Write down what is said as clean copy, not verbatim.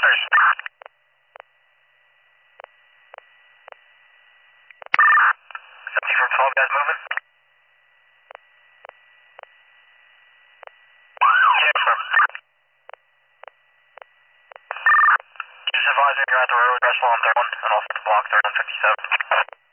officers. 70 from 12, guys moving. Check from. Just advising you're at the railroad restaurant on 31 and also the block 3157.